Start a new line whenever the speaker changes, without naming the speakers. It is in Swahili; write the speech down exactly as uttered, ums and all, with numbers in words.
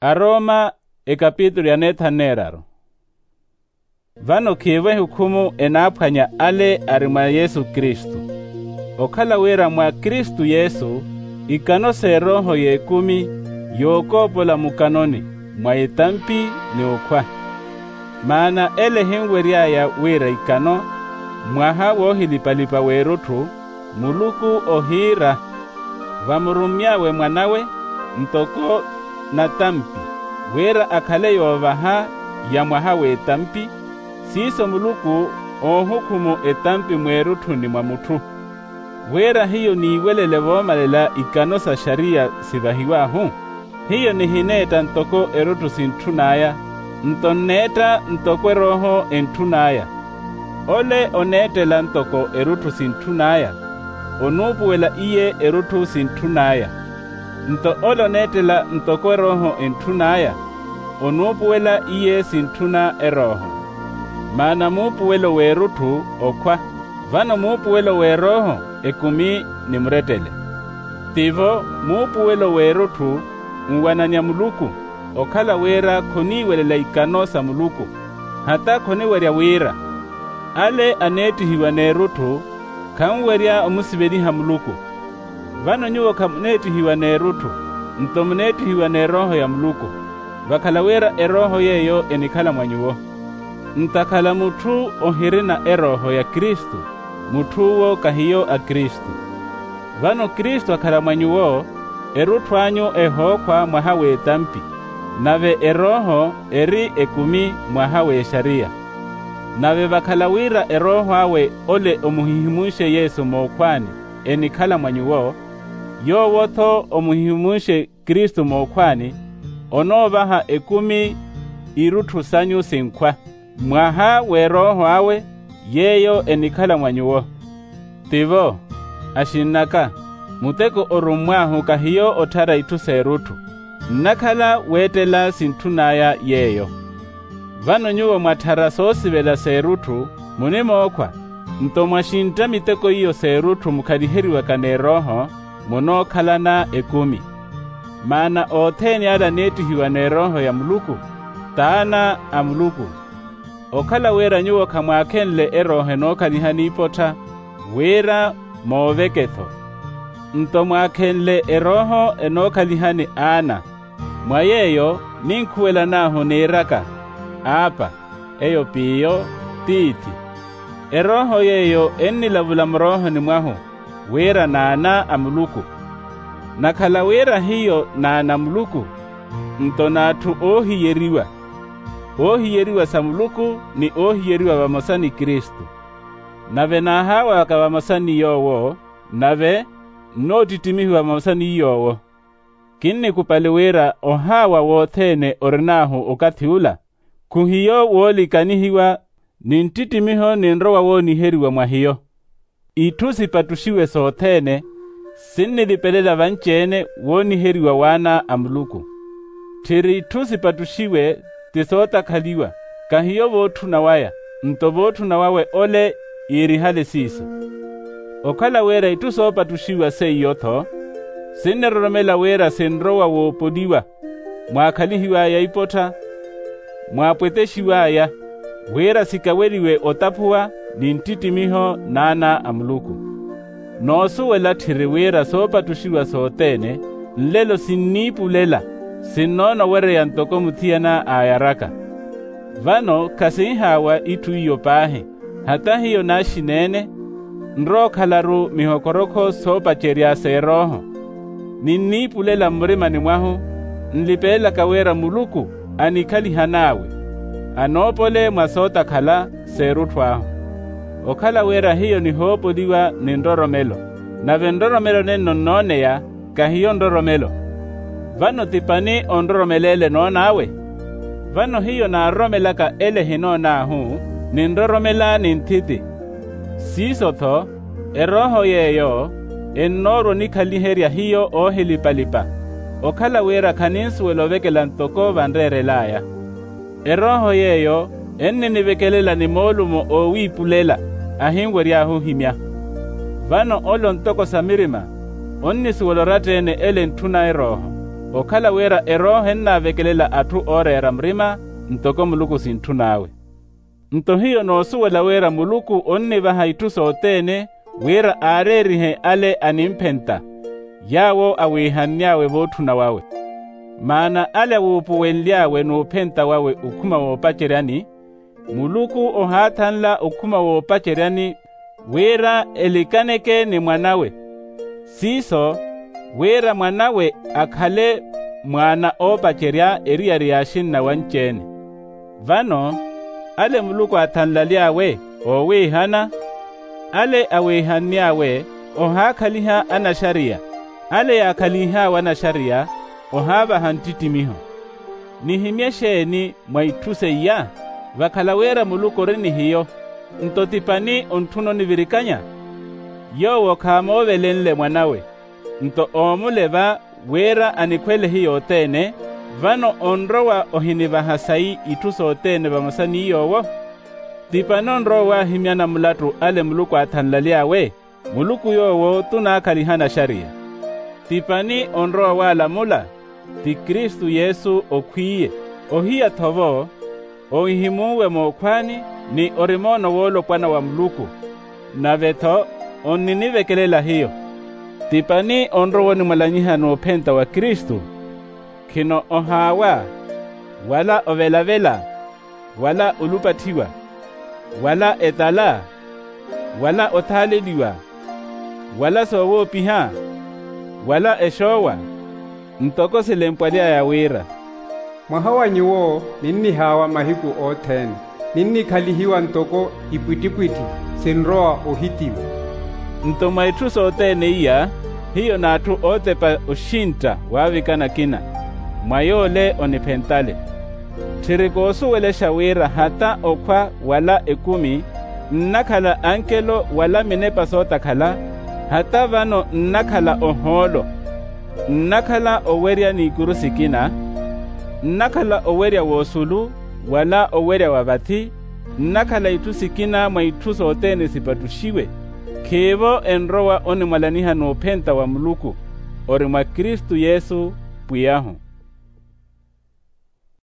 Aroma e kapitulo ya nethaneraro. Vano kiwe hukumu enaphwanya ale ari mwa Yesu Kristu. Okhala wera mwa Kristu Yesu, ikanose roho yekumi yokopola mukanoni mwa itampi ni ukhwa. Maana ele hingweriaya wera ikano mwaha wohilipalipa werutu muluku ohira vamurumyawe mwanawe ntoko na tampi wera akhale yovaha ya mwaha we tampi siso muluku ohukumu etampi mwerutu ni mwa mutu. Wera hiyo ni iwelele vomalela ikano sa sharia sivahiwahu. Hiyo ni hineta ntoko erutu sintunaya ntoneta ntokwe roho entunaya. Ole onetela ntoko erutu sintunaya onupuwela iye erutu sintunaya. Nto olo netela ntokwe roho entunaya onupuwela iye sintuna eroho. Maana mupuwelo werutu okwa vano mupuwelo weroho ekumi ni mretele. Tivo mupuwelo werutu mwananya muluku okhala wera khoniwelela ikano sa muluku hata khoniwerya wera. Ale anetihiwa nerutu kamwerya omusibeliha muluku. Vano nyuwo kamunetihiwa nerutu ntomunetihiwa ne roho ya muluku. Vakhala wera eroho yeyo enikhala mwanyuwo. Ntakhala mutu ohirina eroho ya Kristu mutuwo kahiyo a Kristu. Vano Kristu akhala mwanyuwo erutu anyu ehokwa mwahawe tampi nave eroho eri ekumi mwahawe sharia. Nave vakhala wira eroho awe ole omuhihimushe Yesu mokwani enikhala mwanyuwo yo wotho omuhihimushe Kristu mokwani onovaha ekumi irutu sanyu sinkwa mwaha we roho awe yeyo enikhala mwanyuwo. Tivo ashinaka muteko orumwahu kahiyo othara ituse erutu nakhala wetela sintunaya yeyo. Vano nyuwo mwathara sosivela serutu munimokwa ntomwashinta miteko iyo serutu mukhaliheriwa kane roho munokhalana ekumi. Maana otheni ala netihiwa ne roho ya muluku taana a muluku. Okhala wera nyuwo kamwakhenle eroho enokhalihani ipotha wera moveketho. Ntomwakhenle eroho enokhalihani ana mwayeyo ninkhuwela naho niraka apa eyo piyo titi. Eroho yeyo ennilavula mroho ni mwahu wera nana amuluku. Nakhala wera hiyo nana muluku ntonatu ohiyeriwa. Ohiyeriwa sa muluku ni ohiyeriwa vamosani Kristu. Nave nahawa wakavamosani yowo nave notitimihiwa vamosani yowo. Kinni kupale wera ohawa wothene orinahu okathiula kuhiyo wolikanihiwa nintitimiho ninrowa woniheriwa mwahiyo. Itusi patushiwe sothene sinnilipelela vanchene woniheriwa wana amuluku. Thiri itusi patushiwe tisota khaliwa kahiyo votu na waya nto votu na wawe ole irihale siso. Okhala wera ituso patushiwa seyotho sinneroromela wera senrowa wopodiwa mwakhalihiwa ya ipotha mwapweteshiwa ya wera sikaweliwe otapuwa nintitimiho nana amuluku. Nosuwela thiri wera sopatushiwa sotene nlelo sinnipulela sinnono were ya ntoko muthiyana ayaraka. Vano kasihawa itu iyo pahe hata hiyo nashinene nrokhalaru mihokoroko sopacherya seroho. Ninnipulela mrima ni mwahu nlipela kawera muluku anikhaliha anopole mwasota khala serutu aho. Okhala wera hiyo ni hopoliwa ni ndoromelo nave ndoromelo neno noneya kahiyo ndoromelo. Vano tipani ondoromelele nonawe. Vano hiyo na romelaka ele hinonahu ni ndoromela nintiti. Sisotho eroho yeyo ennoro nikhaliherya hiyo ohilipalipa. Okhala wera kaninsuwelovekela ntoko vanrerelaya. Eroho yeyo enninivekelela ni molumo owipulela ahingweryahu himya. Vano olo ntoko samirima onnisuweloratene ele ntuna eroho okhala wera eroho henna vekelela atu orera mrima ntoko muluku sintu nawe. Nto hiyo nosuwela wera muluku onni vaha itu sotene wera arerihe ale animpenta yawo awihanyawe votuna wawe. Maana ale wupuwelyawe nupenta wawe ukuma wopacheryani, muluku ohatanla ukuma wopacheryani wera elikaneke ni mwanawe. Siso wera mwanawe akhale mwana opacherya eriyariyashin na wanchene. Vano ale muluku atanlalyawe owihana, ale awihanyawe ohakhaliha ana sharia, ale yakhaliha wana sharia ohava hantitimiho. Nihimyesheni mwaituse ya vakhala wera muluku rini hiyo ntotipani ontuno nivirikanya. Yowo khamovelenle mwanawe nto omuleva wera anikwele hiyo tene, vano onrowa ohinivahasai itu sotene vamusani yowo. Tipano onrowa himyana mulatu ale muluku atanlalyawe, muluku yowo tunakhalihana sharia. Tipani onrowa wala mula, ti Kristu Yesu okwiye, ohiya thovo, oihimuwe mokwani ni orimono wolo pwana wa muluku, na veto oninivekelela hiyo. Tipani onrowo ni malanyiha no penta wa Kristu, kino ohawa, wala ovelavela, wala ulupatiwa, wala etala, wala othaleliwa, wala sowo piha, wala eshowa, ntoko silempwalia ya wira.
Mwahawanyiwo ninni hawa mahiku otene, ninni khalihiwa ntoko ipwitipwiti, sinroa ohitiwa.
Nto maitu sotene iya, hiyo natu otepa ushinta wavikana kina, mwayole onipentale. Chirikosu welesha wira hata okwa wala ekumi, nnakhala ankelo wala minepa sota khala, hata vano nnakhala oholo, nnakhala owerya nikuru sikina, nnakhala owerya wosulu, wala owerya wabati, nnakhala itu sikina maitu sotene sipatushiwe. Kevo enrowa oni mwalaniha no penta wa muluku, ori mwa Kristu Yesu puyahu.